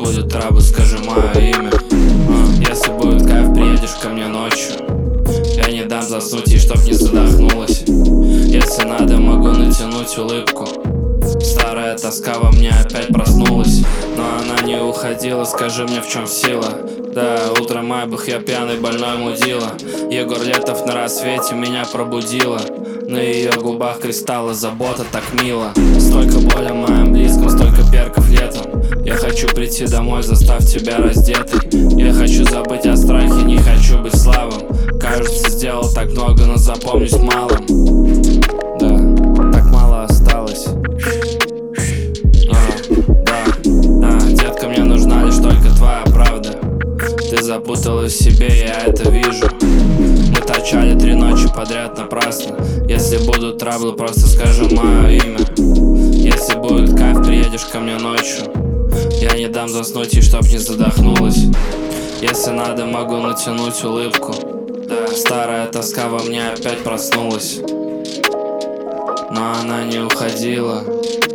будет трабл, скажи мое имя. Если будет кайф, приедешь ко мне ночью. Я не дам заснуть ей, чтоб не задохнулась. Если надо, могу натянуть улыбку. Старая тоска во мне опять проснулась, но она не уходила, скажи мне, в чем сила. Да, утром майбах, я пьяный, больной мудила. Егор Летов на рассвете меня пробудила. На ее губах кристаллы, забота так мило. Столько боли в моем близком, столько перков летом. Я хочу прийти домой, заставь тебя раздетой. Я хочу забыть о страхе, не хочу быть слабым. Кажется, сделал так много, но запомнюсь малым. Да, так мало осталось. Детка, мне нужна лишь только твоя правда. Ты запуталась в себе, я это вижу. Мы торчали 3 ночи подряд напрасно. Если будут траблы, просто скажи мое имя. Если будет кайф, приедешь ко мне ночью. Я не дам заснуть ей, чтоб не задохнулась. Если надо, могу натянуть улыбку. Да, старая тоска во мне опять проснулась, но она не уходила.